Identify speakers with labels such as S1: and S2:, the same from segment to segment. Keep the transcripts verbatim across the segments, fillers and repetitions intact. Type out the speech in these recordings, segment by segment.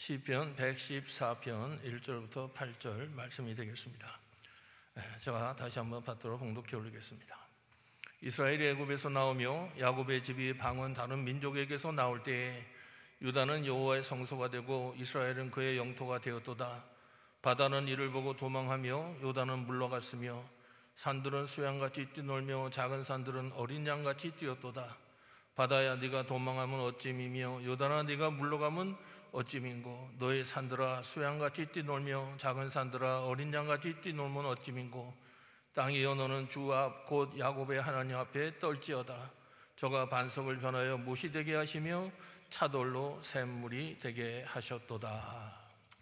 S1: 시편 백십사 편 일 절부터 팔 절 말씀이 되겠습니다. 제가 다시 한번 받들어 봉독해 올리겠습니다. 이스라엘이 애굽에서 나오며 야곱의 집이 방언 다른 민족에게서 나올 때에 유다는 여호와의 성소가 되고 이스라엘은 그의 영토가 되었도다. 바다는 이를 보고 도망하며 요단은 물러갔으며 산들은 수양같이 뛰놀며 작은 산들은 어린 양같이 뛰었도다. 바다야 네가 도망하면 어찌미며 요단아 네가 물러가면 어찌민고. 너의 산들아 수양같이 뛰놀며 작은 산들아 어린 양같이 뛰놀면 어찌민고. 땅이여 너는 주 앞 곧 야곱의 하나님 앞에 떨지어다. 저가 반석을 변하여 못이 되게 하시며 차돌로 샘물이 되게 하셨도다.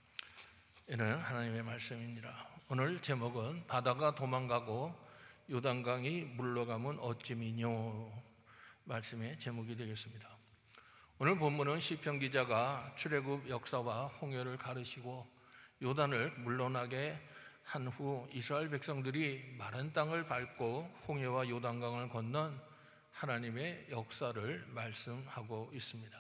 S1: 이는 하나님의 말씀입니다. 오늘 제목은 바다가 도망가고 요단강이 물러가면 어찌미뇨 말씀의 제목이 되겠습니다. 오늘 본문은 시편 기자가 출애굽 역사와 홍해를 가르치고 요단을 물러나게 한 후 이스라엘 백성들이 마른 땅을 밟고 홍해와 요단강을 건넌 하나님의 역사를 말씀하고 있습니다.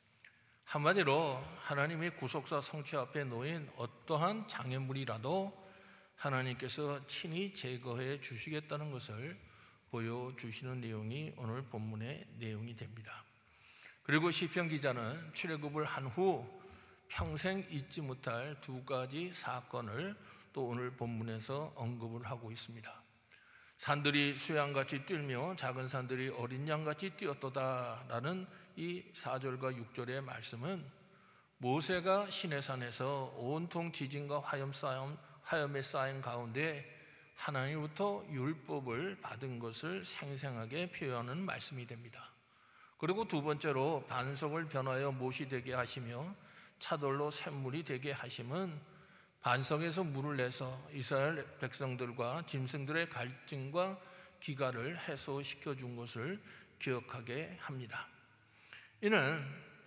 S1: 한마디로 하나님의 구속사 성취 앞에 놓인 어떠한 장애물이라도 하나님께서 친히 제거해 주시겠다는 것을 보여주시는 내용이 오늘 본문의 내용이 됩니다. 그리고 시편 기자는 출애굽을 한 후 평생 잊지 못할 두 가지 사건을 또 오늘 본문에서 언급을 하고 있습니다. 산들이 수양같이 뛰며 작은 산들이 어린 양같이 뛰었도다 라는 이 사 절과 육 절의 말씀은 모세가 시내산에서 온통 지진과 화염 쌓임, 화염에 쌓인 가운데 하나님부터 율법을 받은 것을 생생하게 표현하는 말씀이 됩니다. 그리고 두 번째로 반석을 변하여 못이 되게 하시며 차돌로 샘물이 되게 하심은 반석에서 물을 내서 이스라엘 백성들과 짐승들의 갈증과 기갈을 해소시켜 준 것을 기억하게 합니다. 이는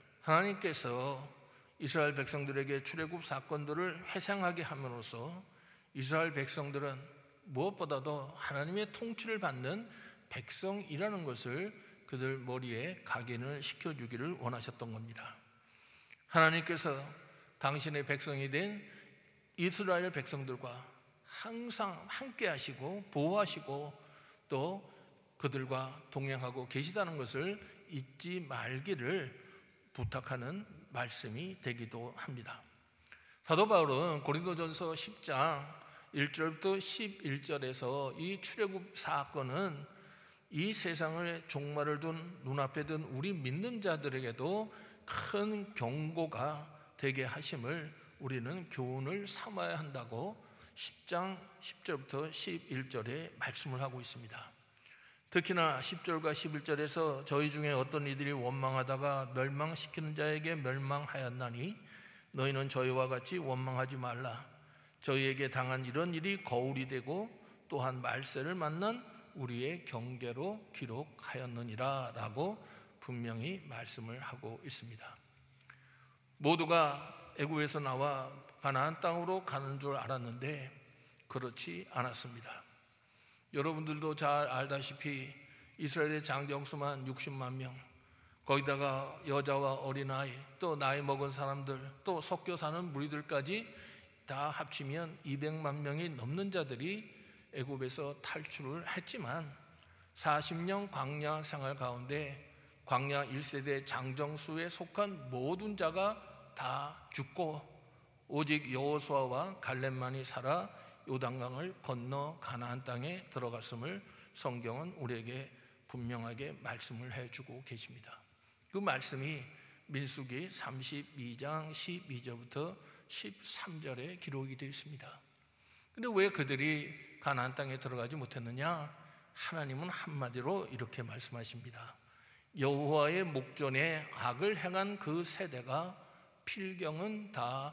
S1: 하나님께서 이스라엘 백성들에게 출애굽 사건들을 회상하게 함으로써 이스라엘 백성들은 무엇보다도 하나님의 통치를 받는 백성이라는 것을 그들 머리에 각인을 시켜주기를 원하셨던 겁니다. 하나님께서 당신의 백성이 된 이스라엘 백성들과 항상 함께 하시고 보호하시고 또 그들과 동행하고 계시다는 것을 잊지 말기를 부탁하는 말씀이 되기도 합니다. 사도 바울은 고린도전서 십 장 일 절부터 십일 절에서 이 출애굽 사건은 이 세상의 종말을 둔 눈앞에 둔 우리 믿는 자들에게도 큰 경고가 되게 하심을 우리는 교훈을 삼아야 한다고 십 장 십 절부터 십일 절에 말씀을 하고 있습니다. 특히나 십 절과 십일 절에서 저희 중에 어떤 이들이 원망하다가 멸망시키는 자에게 멸망하였나니 너희는 저희와 같이 원망하지 말라. 저희에게 당한 이런 일이 거울이 되고 또한 말세를 만난 우리의 경계로 기록하였느니라 라고 분명히 말씀을 하고 있습니다. 모두가 애굽에서 나와 가나안 땅으로 가는 줄 알았는데 그렇지 않았습니다. 여러분들도 잘 알다시피 이스라엘의 장정수만 육십만 명, 거기다가 여자와 어린아이, 또 나이 먹은 사람들, 또 섞여 사는 무리들까지 다 합치면 이백만 명이 넘는 자들이 애굽에서 탈출을 했지만 사십 년 광야 생활 가운데 광야 일 세대 장정수에 속한 모든 자가 다 죽고 오직 여호수아와 갈렙만이 살아 요단강을 건너 가나안 땅에 들어갔음을 성경은 우리에게 분명하게 말씀을 해주고 계십니다. 그 말씀이 민수기 삼십이 장 십이 절부터 십삼 절에 기록이 되어 있습니다. 근데 왜 그들이 가나안 땅에 들어가지 못했느냐? 하나님은 한마디로 이렇게 말씀하십니다. 여호와의 목전에 악을 행한 그 세대가 필경은 다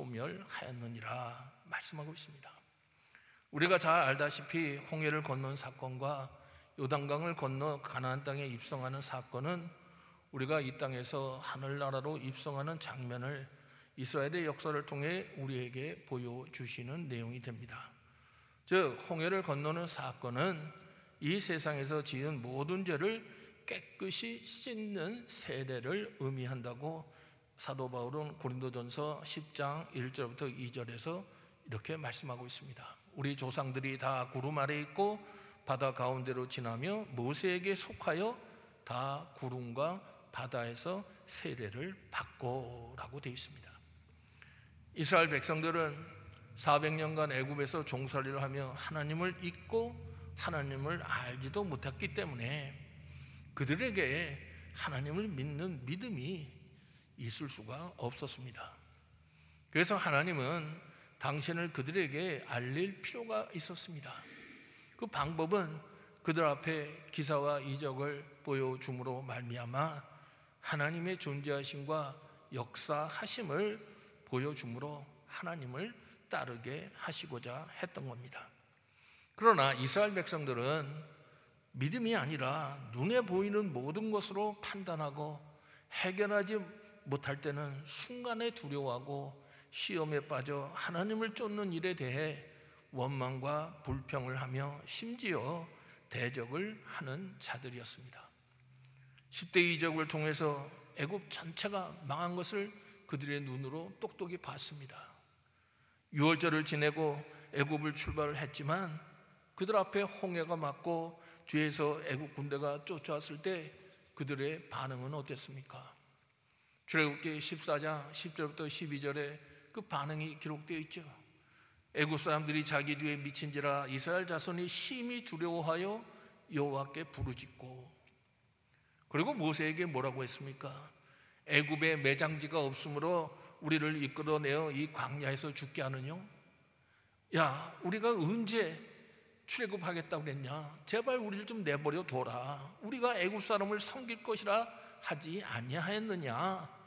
S1: 소멸하였느니라 말씀하고 있습니다. 우리가 잘 알다시피 홍해를 건넌 사건과 요단강을 건너 가나안 땅에 입성하는 사건은 우리가 이 땅에서 하늘나라로 입성하는 장면을 이스라엘의 역사를 통해 우리에게 보여주시는 내용이 됩니다. 즉 홍해를 건너는 사건은 이 세상에서 지은 모든 죄를 깨끗이 씻는 세례를 의미한다고 사도 바울은 고린도전서 십 장 일 절부터 이 절에서 이렇게 말씀하고 있습니다. 우리 조상들이 다 구름 아래 있고 바다 가운데로 지나며 모세에게 속하여 다 구름과 바다에서 세례를 받고 라고 되어 있습니다. 이스라엘 백성들은 사백 년간 애굽에서 종살이를 하며 하나님을 잊고 하나님을 알지도 못했기 때문에 그들에게 하나님을 믿는 믿음이 있을 수가 없었습니다. 그래서 하나님은 당신을 그들에게 알릴 필요가 있었습니다. 그 방법은 그들 앞에 기사와 이적을 보여줌으로 말미암아 하나님의 존재하심과 역사하심을 보여줌으로 하나님을 따르게 하시고자 했던 겁니다. 그러나 이스라엘 백성들은 믿음이 아니라 눈에 보이는 모든 것으로 판단하고 해결하지 못할 때는 순간에 두려워하고 시험에 빠져 하나님을 쫓는 일에 대해 원망과 불평을 하며 심지어 대적을 하는 자들이었습니다. 십 대 이적을 통해서 애굽 전체가 망한 것을 그들의 눈으로 똑똑히 봤습니다. 유월절을 지내고 애굽을 출발을 했지만 그들 앞에 홍해가 맞고 뒤에서 애굽 군대가 쫓아왔을 때 그들의 반응은 어땠습니까? 출애굽기 십사 장 십 절부터 십이 절에 그 반응이 기록되어 있죠. 애굽 사람들이 자기 뒤에 미친지라 이스라엘 자손이 심히 두려워하여 여호와께 부르짖고, 그리고 모세에게 뭐라고 했습니까? 애굽에 매장지가 없으므로 우리를 이끌어내어 이 광야에서 죽게 하느냐? 야, 우리가 언제 출애굽하겠다고 그랬냐? 제발 우리를 좀 내버려 둬라. 우리가 애굽 사람을 섬길 것이라 하지 아니하였느냐?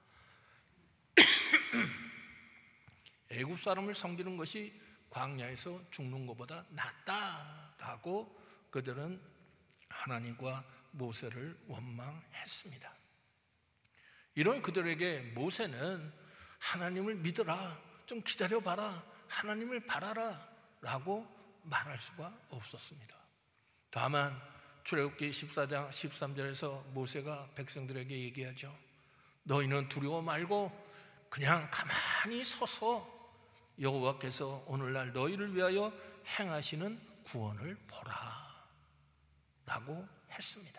S1: 애굽 사람을 섬기는 것이 광야에서 죽는 것보다 낫다라고 그들은 하나님과 모세를 원망했습니다. 이런 그들에게 모세는 하나님을 믿어라, 좀 기다려봐라, 하나님을 바라라 라고 말할 수가 없었습니다. 다만 출애굽기 십사 장 십삼 절에서 모세가 백성들에게 얘기하죠. 너희는 두려워 말고 그냥 가만히 서서 여호와께서 오늘날 너희를 위하여 행하시는 구원을 보라 라고 했습니다.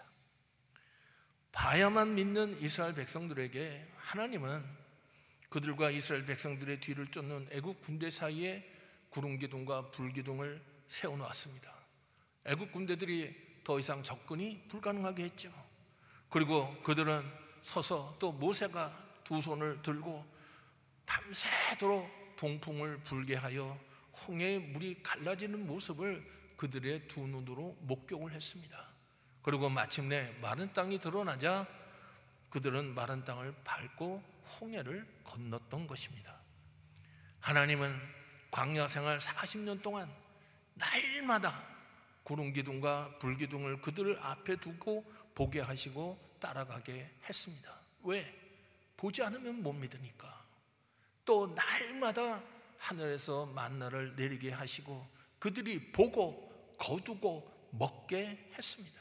S1: 봐야만 믿는 이스라엘 백성들에게 하나님은 그들과 이스라엘 백성들의 뒤를 쫓는 애굽 군대 사이에 구름기둥과 불기둥을 세워놓았습니다. 애굽 군대들이 더 이상 접근이 불가능하게 했죠. 그리고 그들은 서서 또 모세가 두 손을 들고 밤새도록 동풍을 불게 하여 홍해의 물이 갈라지는 모습을 그들의 두 눈으로 목격을 했습니다. 그리고 마침내 마른 땅이 드러나자 그들은 마른 땅을 밟고 홍해를 건넜던 것입니다. 하나님은 광야 생활 사십 년 동안 날마다 구름기둥과 불기둥을 그들 앞에 두고 보게 하시고 따라가게 했습니다. 왜? 보지 않으면 못 믿으니까. 또 날마다 하늘에서 만나를 내리게 하시고 그들이 보고 거두고 먹게 했습니다.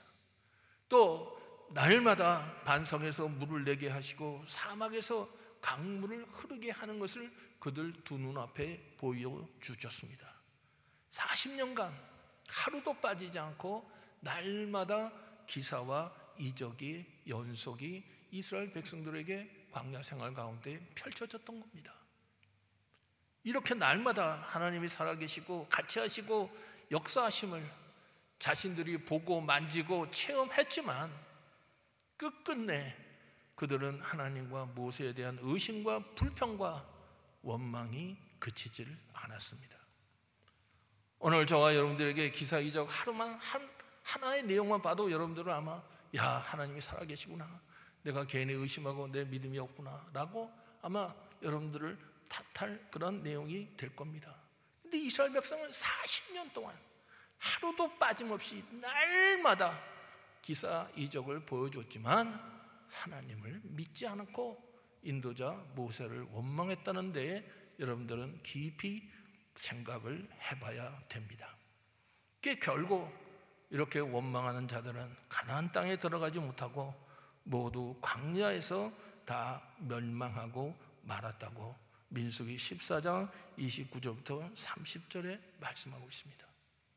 S1: 또 날마다 반석에서 물을 내게 하시고 사막에서 강물을 흐르게 하는 것을 그들 두 눈앞에 보여주셨습니다. 사십 년간 하루도 빠지지 않고 날마다 기사와 이적이 연속이 이스라엘 백성들에게 광야 생활 가운데 펼쳐졌던 겁니다. 이렇게 날마다 하나님이 살아계시고 같이 하시고 역사하심을 자신들이 보고 만지고 체험했지만 끝끝내 그들은 하나님과 모세에 대한 의심과 불평과 원망이 그치질 않았습니다. 오늘 저와 여러분들에게 기사 이적 하루만 한, 하나의 내용만 봐도 여러분들은 아마 야, 하나님이 살아계시구나, 내가 괜히 의심하고 내 믿음이 없구나 라고 아마 여러분들을 탓할 그런 내용이 될 겁니다. 근데 이스라엘 백성은 사십 년 동안 하루도 빠짐없이 날마다 기사 이적을 보여줬지만 하나님을 믿지 않고 인도자 모세를 원망했다는 데에 여러분들은 깊이 생각을 해봐야 됩니다. 그게 결국 이렇게 원망하는 자들은 가나안 땅에 들어가지 못하고 모두 광야에서 다 멸망하고 말았다고 민수기 십사 장 이십구 절부터 삼십 절에 말씀하고 있습니다.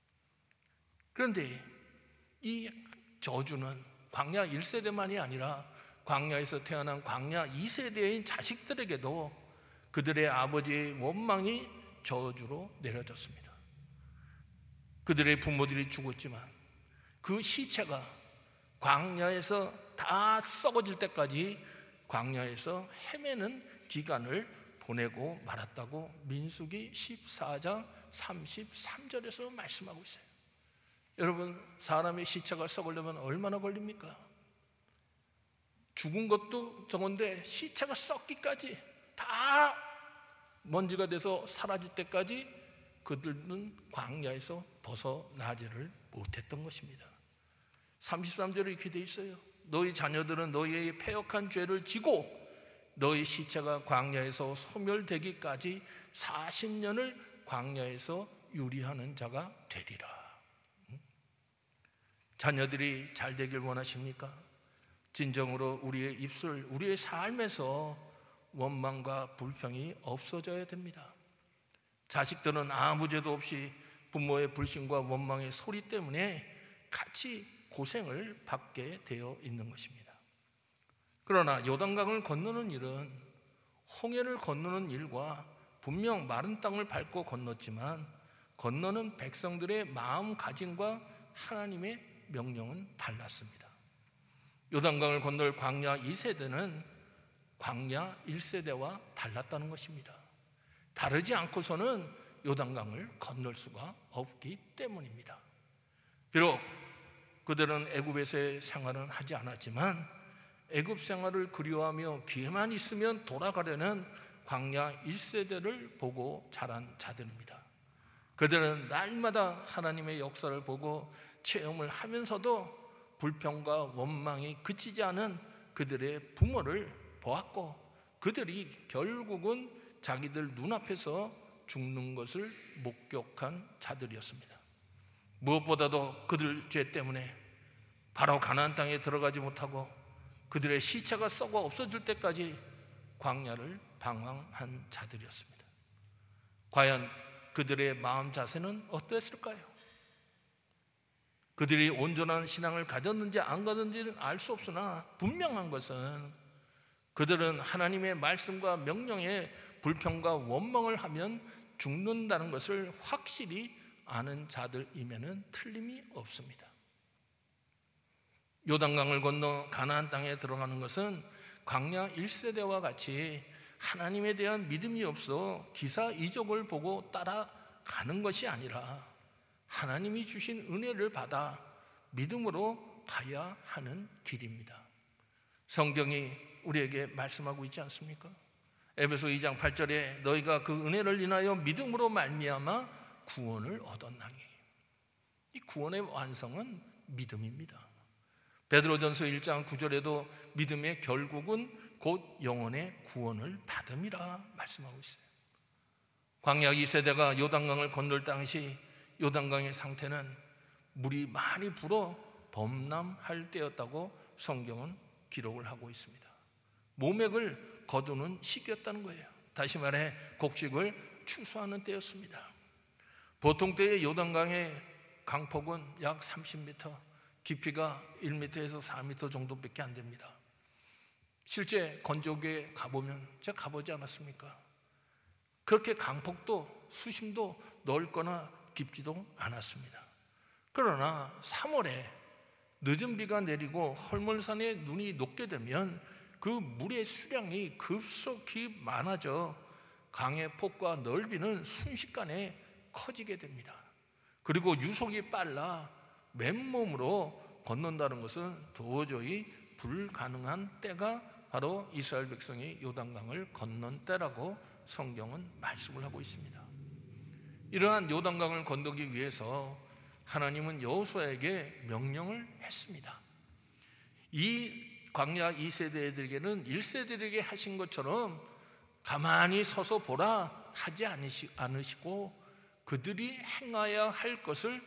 S1: 그런데 이 저주는 광야 일 세대만이 아니라 광야에서 태어난 광야 이 세대인 자식들에게도 그들의 아버지의 원망이 저주로 내려졌습니다. 그들의 부모들이 죽었지만 그 시체가 광야에서 다 썩어질 때까지 광야에서 헤매는 기간을 보내고 말았다고 민수기 십사 장 삼십삼 절에서 말씀하고 있어요. 여러분, 사람의 시체가 썩으려면 얼마나 걸립니까? 죽은 것도 적은데 시체가 썩기까지, 다 먼지가 돼서 사라질 때까지 그들은 광야에서 벗어나지를 못했던 것입니다. 삼십삼 절에 이렇게 돼 있어요. 너희 자녀들은 너희의 패역한 죄를 지고 너희 시체가 광야에서 소멸되기까지 사십 년을 광야에서 유리하는 자가 되리라. 자녀들이 잘 되길 원하십니까? 진정으로 우리의 입술, 우리의 삶에서 원망과 불평이 없어져야 됩니다. 자식들은 아무 죄도 없이 부모의 불신과 원망의 소리 때문에 같이 고생을 받게 되어 있는 것입니다. 그러나 요단강을 건너는 일은 홍해를 건너는 일과 분명 마른 땅을 밟고 건넜지만 건너는 백성들의 마음가짐과 하나님의 명령은 달랐습니다. 요단강을 건널 광야 이 세대는 광야 일 세대와 달랐다는 것입니다. 다르지 않고서는 요단강을 건널 수가 없기 때문입니다. 비록 그들은 애굽에서의 생활은 하지 않았지만 애굽 생활을 그리워하며 기회만 있으면 돌아가려는 광야 일 세대를 보고 자란 자들입니다. 그들은 날마다 하나님의 역사를 보고 체험을 하면서도 불평과 원망이 그치지 않은 그들의 부모를 보았고 그들이 결국은 자기들 눈앞에서 죽는 것을 목격한 자들이었습니다. 무엇보다도 그들 죄 때문에 바로 가나안 땅에 들어가지 못하고 그들의 시체가 썩어 없어질 때까지 광야를 방황한 자들이었습니다. 과연 그들의 마음 자세는 어떠했을까요? 그들이 온전한 신앙을 가졌는지 안 가졌는지는 알 수 없으나 분명한 것은 그들은 하나님의 말씀과 명령에 불평과 원망을 하면 죽는다는 것을 확실히 아는 자들임에는 틀림이 없습니다. 요단강을 건너 가나안 땅에 들어가는 것은 광야 일 세대와 같이 하나님에 대한 믿음이 없어 기사이적을 보고 따라가는 것이 아니라 하나님이 주신 은혜를 받아 믿음으로 가야 하는 길입니다. 성경이 우리에게 말씀하고 있지 않습니까? 에베소 이 장 팔 절에 너희가 그 은혜를 인하여 믿음으로 말미암아 구원을 얻었나니, 이 구원의 완성은 믿음입니다. 베드로전서 일 장 구 절에도 믿음의 결국은 곧 영혼의 구원을 받음이라 말씀하고 있어요. 광야 이 세대가 요단강을 건널 당시 요단강의 상태는 물이 많이 불어 범람할 때였다고 성경은 기록을 하고 있습니다. 모맥을 거두는 시기였다는 거예요. 다시 말해 곡식을 추수하는 때였습니다. 보통 때의 요단강의 강폭은 약 삼십 미터, 깊이가 일 미터에서 사 미터 정도밖에 안 됩니다. 실제 건조기에 가보면, 제가 가보지 않았습니까? 그렇게 강폭도 수심도 넓거나 깊지도 않았습니다. 그러나 삼월에 늦은 비가 내리고 헐몬산에 눈이 녹게 되면 그 물의 수량이 급속히 많아져 강의 폭과 넓이는 순식간에 커지게 됩니다. 그리고 유속이 빨라 맨몸으로 건넌다는 것은 도저히 불가능한 때가 바로 이스라엘 백성이 요단강을 건넌 때라고 성경은 말씀을 하고 있습니다. 이러한 요단강을 건너기 위해서 하나님은 여호수아에게 명령을 했습니다. 이 광야 이 세대들에게는 일 세대들에게 하신 것처럼 가만히 서서 보라 하지 않으시고 그들이 행해야 할 것을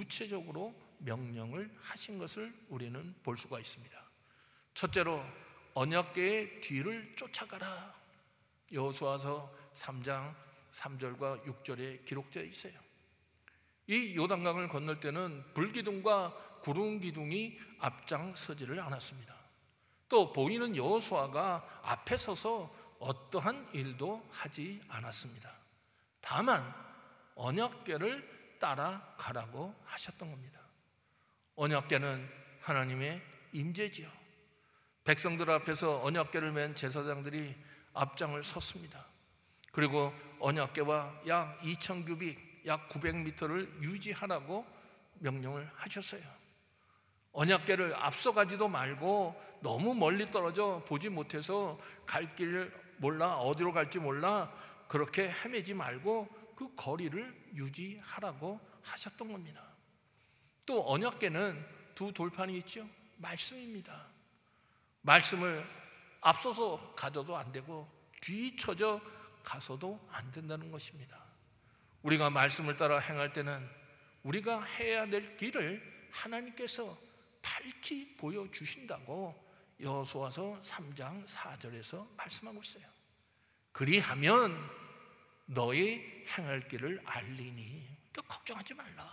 S1: 구체적으로 명령을 하신 것을 우리는 볼 수가 있습니다. 첫째로 언약궤의 뒤를 쫓아가라. 여호수아서 삼 장 삼 절과 육 절에 기록되어 있어요. 이 요단강을 건널 때는 불기둥과 구름기둥이 앞장서지를 않았습니다. 또 보이는 여호수아가 앞에 서서 어떠한 일도 하지 않았습니다. 다만 언약궤를 따라가라고 하셨던 겁니다. 언약궤는 하나님의 임재지요. 백성들 앞에서 언약궤를 맨 제사장들이 앞장을 섰습니다. 그리고 언약궤와 약 이천 규빅, 약 구백 미터를 유지하라고 명령을 하셨어요. 언약궤를 앞서가지도 말고 너무 멀리 떨어져 보지 못해서 갈 길을 몰라, 어디로 갈지 몰라, 그렇게 헤매지 말고 그 거리를 유지하라고 하셨던 겁니다. 또 언약궤는 두 돌판이 있죠. 말씀입니다. 말씀을 앞서서 가져도 안 되고 뒤쳐져 가서도 안 된다는 것입니다. 우리가 말씀을 따라 행할 때는 우리가 해야 될 길을 하나님께서 밝히 보여주신다고 여호수아서 삼 장 사 절에서 말씀하고 있어요. 그리하면 너희 행할 길을 알리니, 또 걱정하지 말라.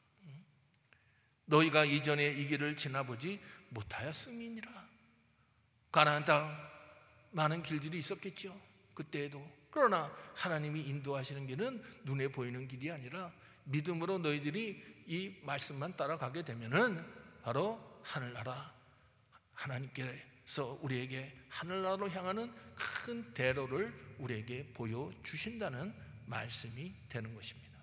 S1: 너희가 이전에 이 길을 지나보지 못하였음이니라. 가나안 땅 많은 길들이 있었겠죠, 그때에도. 그러나 하나님이 인도하시는 길은 눈에 보이는 길이 아니라 믿음으로 너희들이 이 말씀만 따라가게 되면은 바로 하늘나라, 하나님께서 우리에게 하늘나라로 향하는 큰 대로를 우리에게 보여주신다는 말씀이 되는 것입니다.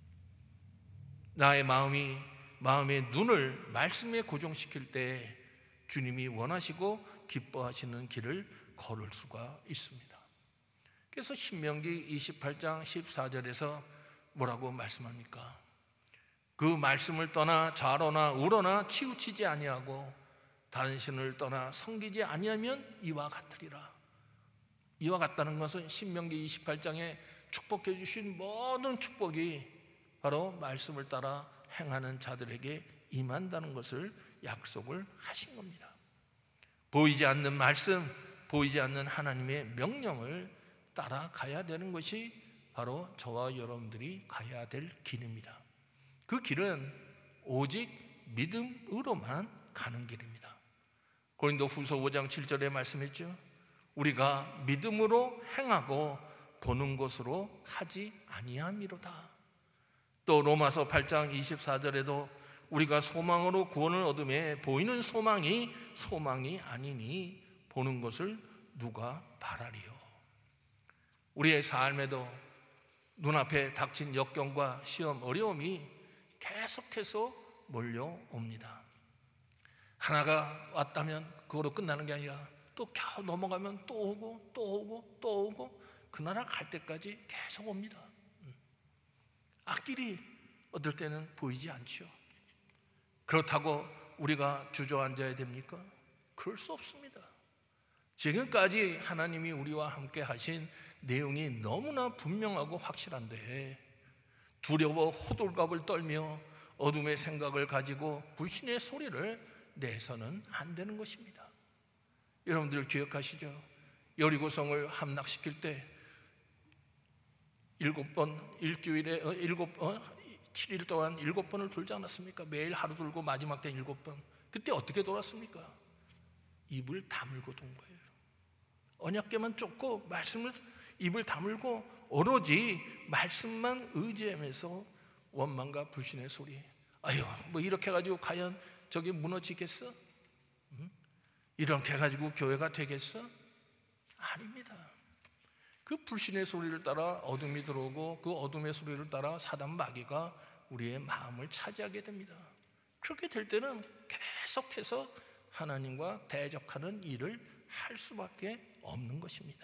S1: 나의 마음이 마음의 눈을 말씀에 고정시킬 때 주님이 원하시고 기뻐하시는 길을 걸을 수가 있습니다. 그래서 신명기 이십팔 장 십사 절에서 뭐라고 말씀합니까? 그 말씀을 떠나 좌로나 우로나 치우치지 아니하고 다른 신을 떠나 섬기지 아니하면 이와 같으리라. 이와 같다는 것은 신명기 이십팔 장에 축복해 주신 모든 축복이 바로 말씀을 따라 행하는 자들에게 임한다는 것을 약속을 하신 겁니다. 보이지 않는 말씀, 보이지 않는 하나님의 명령을 따라가야 되는 것이 바로 저와 여러분들이 가야 될 길입니다. 그 길은 오직 믿음으로만 가는 길입니다. 고린도 후서 오 장 칠 절에 말씀했죠. 우리가 믿음으로 행하고 보는 것으로 하지 아니함이로다. 또 로마서 팔 장 이십사 절에도 우리가 소망으로 구원을 얻음에 보이는 소망이 소망이 아니니 보는 것을 누가 바라리요. 우리의 삶에도 눈앞에 닥친 역경과 시험, 어려움이 계속해서 몰려옵니다. 하나가 왔다면 그거로 끝나는 게 아니라 또 겨우 넘어가면 또 오고 또 오고 또 오고 그 나라 갈 때까지 계속 옵니다. 앞길이 어떨 때는 보이지 않죠. 그렇다고 우리가 주저앉아야 됩니까? 그럴 수 없습니다. 지금까지 하나님이 우리와 함께 하신 내용이 너무나 분명하고 확실한데 두려워 호들갑을 떨며 어둠의 생각을 가지고 불신의 소리를 내서는 안 되는 것입니다. 여러분들 기억하시죠? 여리고성을 함락시킬 때 일곱 번, 일주일에 어, 일곱 어, 칠 일 동안 일곱 번을 돌지 않았습니까? 매일 하루 돌고 마지막 때 일곱 번. 그때 어떻게 돌았습니까? 입을 다물고 돈 거예요. 언약궤만 쫓고 말씀을 입을 다물고 오로지 말씀만 의지하면서 원망과 불신의 소리. 아유, 뭐 이렇게 해가지고 과연 저게 무너지겠어? 응? 이렇게 해가지고 교회가 되겠어? 아닙니다. 그 불신의 소리를 따라 어둠이 들어오고 그 어둠의 소리를 따라 사단 마귀가 우리의 마음을 차지하게 됩니다. 그렇게 될 때는 계속해서 하나님과 대적하는 일을 할 수밖에 없는 것입니다.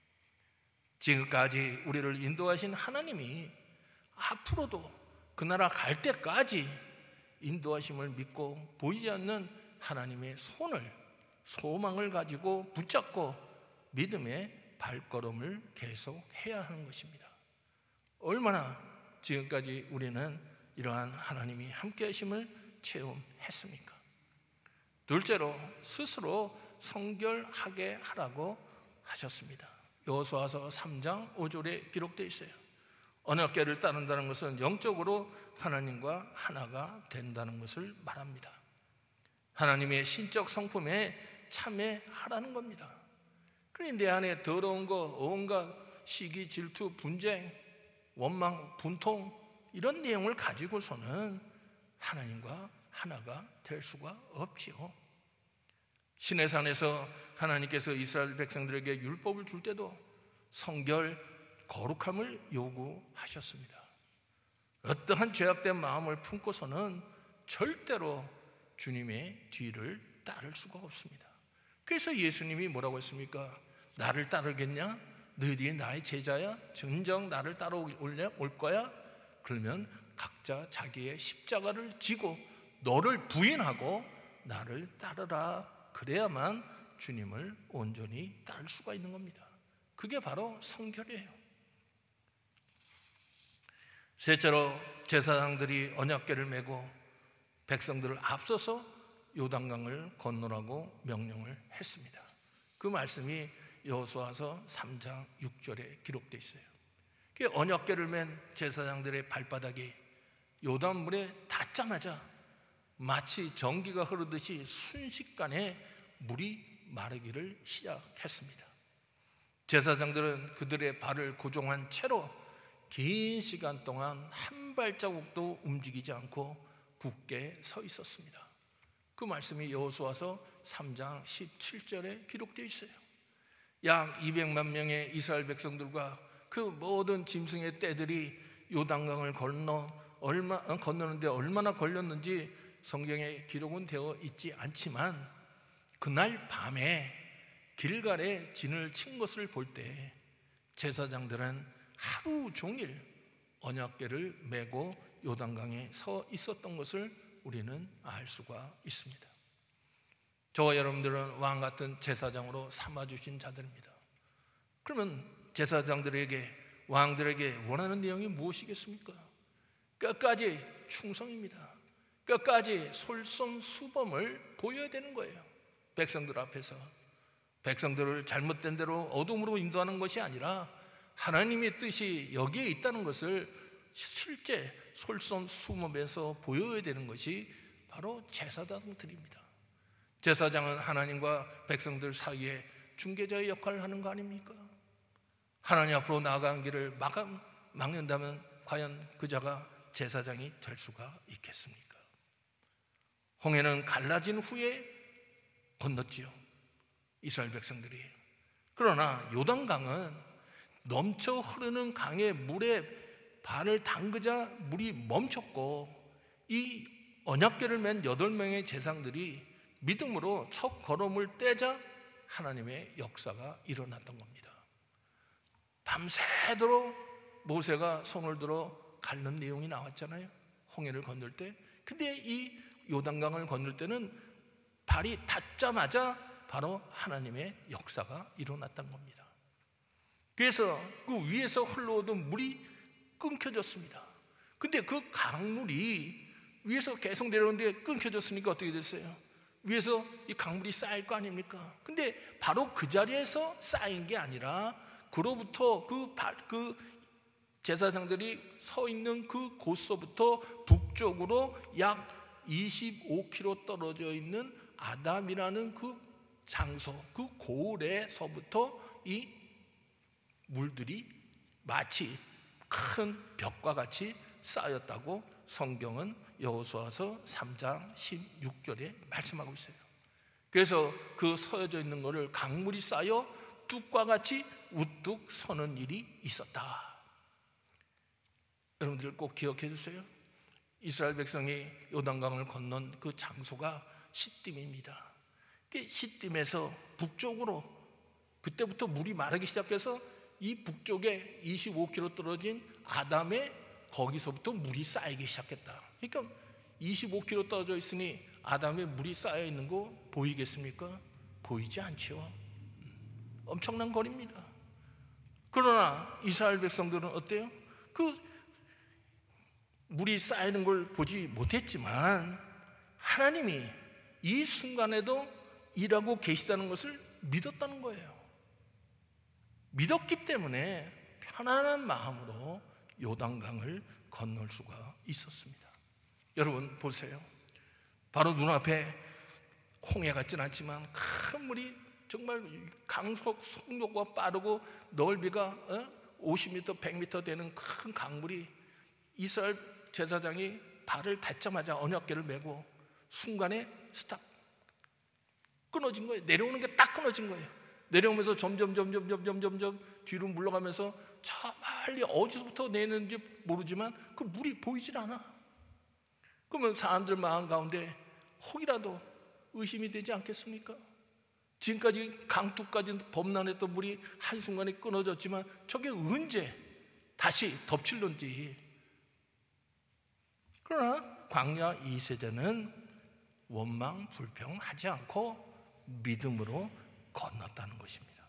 S1: 지금까지 우리를 인도하신 하나님이 앞으로도 그 나라 갈 때까지 인도하심을 믿고 보이지 않는 하나님의 손을, 소망을 가지고 붙잡고 믿음의 발걸음을 계속 해야 하는 것입니다. 얼마나 지금까지 우리는 이러한 하나님이 함께 하심을 체험했습니까? 둘째로 스스로 성결하게 하라고 하셨습니다. 여호수아서 삼 장 오 절에 기록되어 있어요. 언약궤를 따른다는 것은 영적으로 하나님과 하나가 된다는 것을 말합니다. 하나님의 신적 성품에 참여하라는 겁니다. 그러니 내 안에 더러운 거, 온갖 시기, 질투, 분쟁, 원망, 분통 이런 내용을 가지고서는 하나님과 하나가 될 수가 없지요. 시내산에서 하나님께서 이스라엘 백성들에게 율법을 줄 때도 성결, 거룩함을 요구하셨습니다. 어떠한 죄악된 마음을 품고서는 절대로 주님의 뒤를 따를 수가 없습니다. 그래서 예수님이 뭐라고 했습니까? 나를 따르겠냐? 너희들이 나의 제자야? 진정 나를 따라올 거야? 그러면 각자 자기의 십자가를 지고 너를 부인하고 나를 따르라. 그래야만 주님을 온전히 따를 수가 있는 겁니다. 그게 바로 성결이에요. 셋째로 제사장들이 언약궤를 메고 백성들을 앞서서 요단강을 건너라고 명령을 했습니다. 그 말씀이 여호수아서 삼 장 육 절에 기록되어 있어요. 그 언약궤를 맨 제사장들의 발바닥이 요단물에 닿자마자 마치 전기가 흐르듯이 순식간에 물이 마르기를 시작했습니다. 제사장들은 그들의 발을 고정한 채로 긴 시간 동안 한 발자국도 움직이지 않고 굳게 서 있었습니다. 그 말씀이 여호수아서 삼 장 십칠 절에 기록되어 있어요. 약 이백만 명의 이스라엘 백성들과 그 모든 짐승의 떼들이 요단강을 건너 얼마, 건너는데 얼마나 걸렸는지 성경에 기록은 되어 있지 않지만 그날 밤에 길갈에 진을 친 것을 볼 때 제사장들은 하루 종일 언약궤를 메고 요단강에 서 있었던 것을 우리는 알 수가 있습니다. 저와 여러분들은 왕 같은 제사장으로 삼아주신 자들입니다. 그러면 제사장들에게, 왕들에게 원하는 내용이 무엇이겠습니까? 끝까지 충성입니다. 끝까지 솔선수범을 보여야 되는 거예요. 백성들 앞에서 백성들을 잘못된 대로 어둠으로 인도하는 것이 아니라 하나님의 뜻이 여기에 있다는 것을 실제 솔선수범에서 보여야 되는 것이 바로 제사장들입니다. 제사장은 하나님과 백성들 사이에 중개자의 역할을 하는 거 아닙니까? 하나님 앞으로 나아가는 길을 막아, 막는다면 과연 그 자가 제사장이 될 수가 있겠습니까? 홍해는 갈라진 후에 건넜지요, 이스라엘 백성들이. 그러나 요단강은 넘쳐 흐르는 강의 물에 발을 담그자 물이 멈췄고 이 언약궤를 맨 여덟 명의 제사장들이 믿음으로 첫 걸음을 떼자 하나님의 역사가 일어났던 겁니다. 밤새도록 모세가 손을 들어 갈 내용이 나왔잖아요, 홍해를 건널 때. 근데 이 요단강을 건널 때는 발이 닿자마자 바로 하나님의 역사가 일어났던 겁니다. 그래서 그 위에서 흘러오던 물이 끊겨졌습니다. 근데 그 강물이 위에서 계속 내려오는데 끊겨졌으니까 어떻게 됐어요? 위에서 이 강물이 쌓일 거 아닙니까? 근데 바로 그 자리에서 쌓인 게 아니라 그로부터 그, 그 제사장들이 서 있는 그 곳서부터 북쪽으로 약 이십오 킬로미터 떨어져 있는 아담이라는 그 장소, 그 고을에서부터 이 물들이 마치 큰 벽과 같이 쌓였다고 성경은 여호수아서 삼 장 십육 절에 말씀하고 있어요. 그래서 그 서여져 있는 것을 강물이 쌓여 뚝과 같이 우뚝 서는 일이 있었다. 여러분들 꼭 기억해 주세요. 이스라엘 백성이 요단강을 건넌 그 장소가 시딤입니다. 시딤에서 북쪽으로 그때부터 물이 마르기 시작해서 이 북쪽에 이십오 킬로미터 떨어진 아담의 거기서부터 물이 쌓이기 시작했다. 그러니까 이십오 킬로미터 떨어져 있으니 아담의 물이 쌓여 있는 거 보이겠습니까? 보이지 않죠. 엄청난 거리입니다. 그러나 이스라엘 백성들은 어때요? 그 물이 쌓이는 걸 보지 못했지만 하나님이 이 순간에도 일하고 계시다는 것을 믿었다는 거예요. 믿었기 때문에 편안한 마음으로 요단강을 건널 수가 있었습니다. 여러분 보세요. 바로 눈앞에 홍해 같진 않지만 큰 물이 정말 강속 속도가 빠르고 넓이가 오십 미터, 백 미터 되는 큰 강물이 이스라엘 제사장이 발을 닿자마자 언약궤를 메고 순간에 스탑, 끊어진 거예요. 내려오는 게 딱 끊어진 거예요. 내려오면서 점점 점점 점점 점점 뒤로 물러가면서 저 멀리 어디서부터 내는지 모르지만 그 물이 보이질 않아. 그러면 사람들 마음 가운데 혹이라도 의심이 되지 않겠습니까? 지금까지 강둑까지 범람했던 물이 한순간에 끊어졌지만 저게 언제 다시 덮칠런지. 그러나 광야 이 세대는 원망 불평하지 않고 믿음으로 건넜다는 것입니다.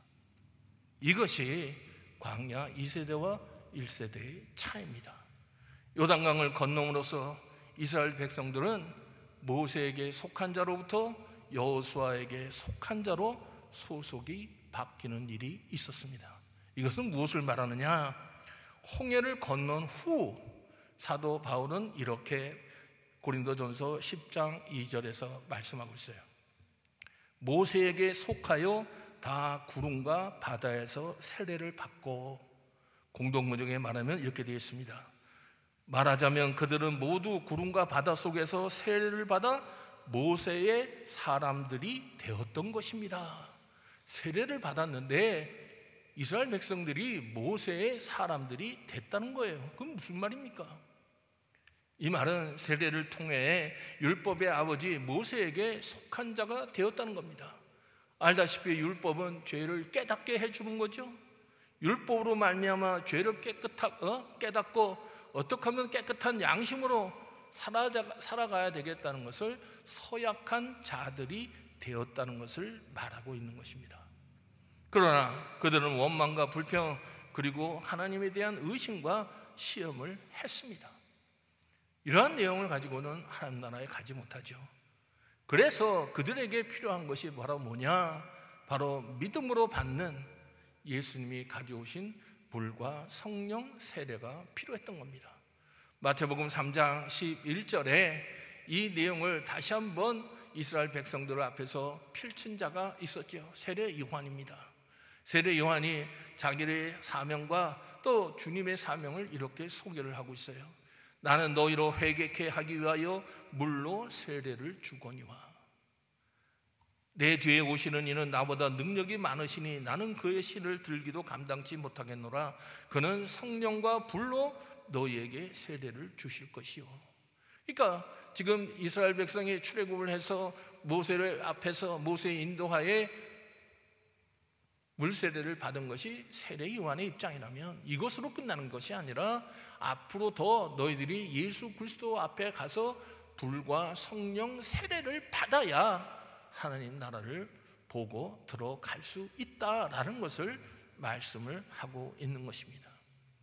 S1: 이것이 광야 이 세대와 일 세대의 차이입니다. 요단강을 건너므로써 이스라엘 백성들은 모세에게 속한 자로부터 여호수아에게 속한 자로 소속이 바뀌는 일이 있었습니다. 이것은 무엇을 말하느냐? 홍해를 건넌 후 사도 바울은 이렇게 고린도전서 십 장 이 절에서 말씀하고 있어요. 모세에게 속하여 다 구름과 바다에서 세례를 받고, 공동문정에 말하면 이렇게 되어 있습니다. 말하자면 그들은 모두 구름과 바다 속에서 세례를 받아 모세의 사람들이 되었던 것입니다. 세례를 받았는데 이스라엘 백성들이 모세의 사람들이 됐다는 거예요. 그건 무슨 말입니까? 이 말은 세례를 통해 율법의 아버지 모세에게 속한 자가 되었다는 겁니다. 알다시피 율법은 죄를 깨닫게 해주는 거죠. 율법으로 말미암아 죄를 깨끗하, 어? 깨닫고 어떻게 하면 깨끗한 양심으로 살아가야 되겠다는 것을 서약한 자들이 되었다는 것을 말하고 있는 것입니다. 그러나 그들은 원망과 불평 그리고 하나님에 대한 의심과 시험을 했습니다. 이러한 내용을 가지고는 하나님 나라에 가지 못하죠. 그래서 그들에게 필요한 것이 바로 뭐냐? 바로 믿음으로 받는 예수님이 가져오신 불과 성령 세례가 필요했던 겁니다. 마태복음 삼 장 십일 절에 이 내용을 다시 한번 이스라엘 백성들 앞에서 펼친 자가 있었죠. 세례 요한입니다. 세례 요한이 자기의 사명과 또 주님의 사명을 이렇게 소개를 하고 있어요. 나는 너희로 회개케 하기 위하여 물로 세례를 주거니와 내 뒤에 오시는 이는 나보다 능력이 많으시니 나는 그의 실을 들기도 감당치 못하겠노라. 그는 성령과 불로 너희에게 세례를 주실 것이요. 그러니까 지금 이스라엘 백성이 출애굽을 해서 모세를 앞에서 모세의 인도하에 물세례를 받은 것이 세례 요한의 입장이라면 이것으로 끝나는 것이 아니라 앞으로 더 너희들이 예수 그리스도 앞에 가서 불과 성령 세례를 받아야 하나님 나라를 보고 들어갈 수 있다라는 것을 말씀을 하고 있는 것입니다.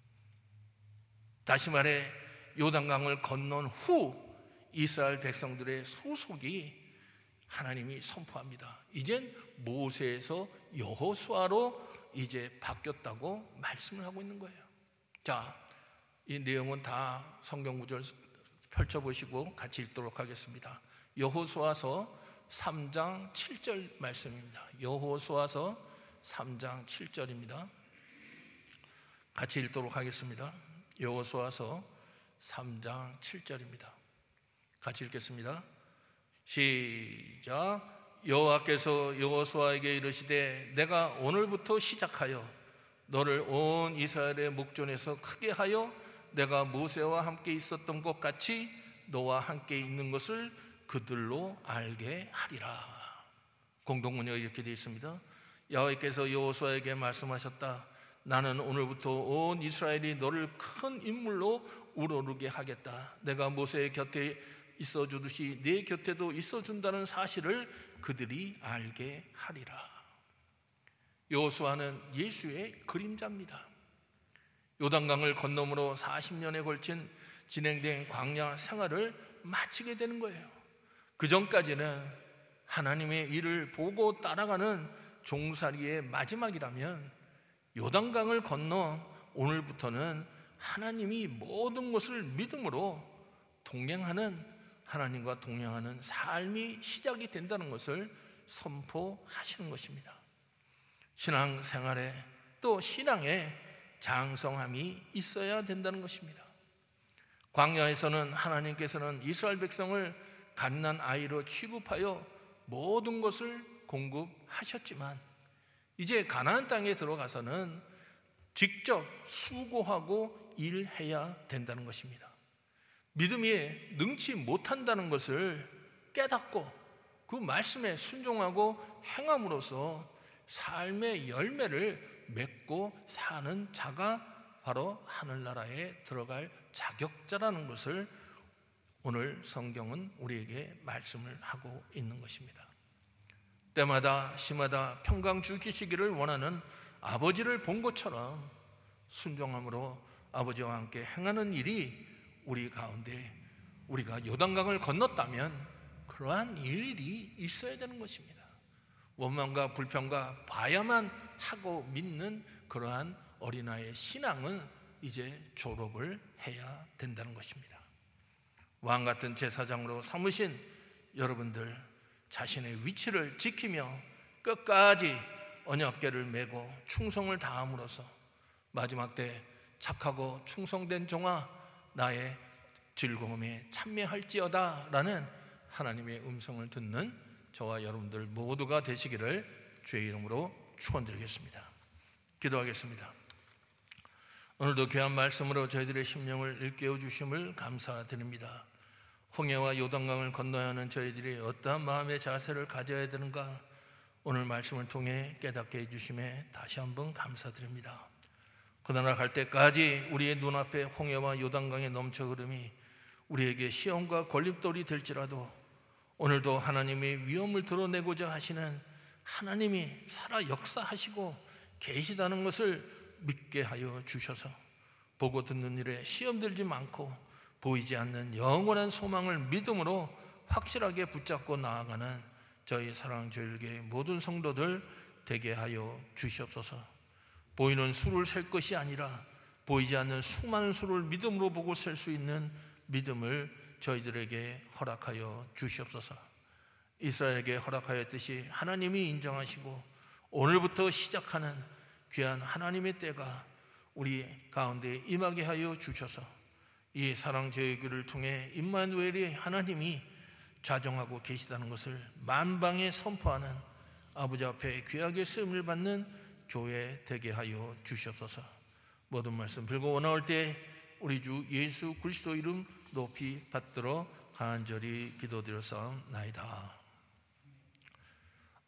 S1: 다시 말해 요단강을 건넌 후 이스라엘 백성들의 소속이 하나님이 선포합니다. 이젠 모세에서 여호수아로 이제 바뀌었다고 말씀을 하고 있는 거예요. 자, 이 내용은 다 성경 구절 펼쳐보시고 같이 읽도록 하겠습니다. 여호수아서 삼 장 칠 절 말씀입니다. 여호수아서 삼 장 칠 절입니다. 같이 읽도록 하겠습니다. 여호수아서 삼 장 칠 절입니다. 같이 읽겠습니다. 시작. 여호와께서 여호수아에게 이르시되 내가 오늘부터 시작하여 너를 온 이스라엘의 목전에서 크게 하여 내가 모세와 함께 있었던 것 같이 너와 함께 있는 것을 그들로 알게 하리라. 공동문제가 이렇게 되어 있습니다. 여호와께서 여호수아에게 말씀하셨다. 나는 오늘부터 온 이스라엘이 너를 큰 인물로 우러르게 하겠다. 내가 모세의 곁에 있어 주듯이 내 곁에도 있어 준다는 사실을 그들이 알게 하리라. 여호수아는 예수의 그림자입니다. 요단강을 건너므로 사십 년에 걸친 진행된 광야 생활을 마치게 되는 거예요. 그 전까지는 하나님의 일을 보고 따라가는 종살이의 마지막이라면 요단강을 건너 오늘부터는 하나님이 모든 것을 믿음으로 동행하는, 하나님과 동행하는 삶이 시작이 된다는 것을 선포하시는 것입니다. 신앙생활에 또 신앙에 장성함이 있어야 된다는 것입니다. 광야에서는 하나님께서는 이스라엘 백성을 갓난 아이로 취급하여 모든 것을 공급하셨지만 이제 가나안 땅에 들어가서는 직접 수고하고 일해야 된다는 것입니다. 믿음이 능치 못한다는 것을 깨닫고 그 말씀에 순종하고 행함으로써 삶의 열매를 맺고 사는 자가 바로 하늘나라에 들어갈 자격자라는 것을 오늘 성경은 우리에게 말씀을 하고 있는 것입니다. 때마다 시마다 평강 주기시기를 원하는 아버지를 본 것처럼 순종함으로 아버지와 함께 행하는 일이 우리 가운데, 우리가 요단강을 건넜다면 그러한 일이 있어야 되는 것입니다. 원망과 불평과 봐야만 하고 믿는 그러한 어린아이의 신앙은 이제 졸업을 해야 된다는 것입니다. 왕같은 제사장으로 삼으신 여러분들 자신의 위치를 지키며 끝까지 언약궤를 메고 충성을 다함으로써 마지막 때 착하고 충성된 종아 나의 즐거움에 참여할지어다 라는 하나님의 음성을 듣는 저와 여러분들 모두가 되시기를 주의 이름으로 축원드리겠습니다. 기도하겠습니다. 오늘도 귀한 말씀으로 저희들의 심령을 일깨워 주심을 감사드립니다. 홍해와 요단강을 건너야 하는 저희들이 어떠한 마음의 자세를 가져야 되는가 오늘 말씀을 통해 깨닫게 해주심에 다시 한번 감사드립니다. 그나라 갈 때까지 우리의 눈앞에 홍해와 요단강의 넘쳐 흐름이 우리에게 시험과 걸림돌이 될지라도 오늘도 하나님의 위엄을 드러내고자 하시는 하나님이 살아 역사하시고 계시다는 것을 믿게 하여 주셔서 보고 듣는 일에 시험 들지 않고 보이지 않는 영원한 소망을 믿음으로 확실하게 붙잡고 나아가는 저희 사랑제일교회 모든 성도들 되게 하여 주시옵소서. 보이는 수를 셀 것이 아니라 보이지 않는 수많은 수를 믿음으로 보고 셀 수 있는 믿음을 저희들에게 허락하여 주시옵소서. 이스라엘에게 허락하였듯이 하나님이 인정하시고 오늘부터 시작하는 귀한 하나님의 때가 우리 가운데 임하게 하여 주셔서 이 사랑제일교회를 통해 임마누엘이 하나님이 자정하고 계시다는 것을 만방에 선포하는 아버지 앞에 귀하게 쓰임을 받는 교회 되게 하여 주시옵소서. 모든 말씀 빌고 원하올 때 우리 주 예수 그리스도 이름 높이 받들어 간절히 기도드렸사옵나이다.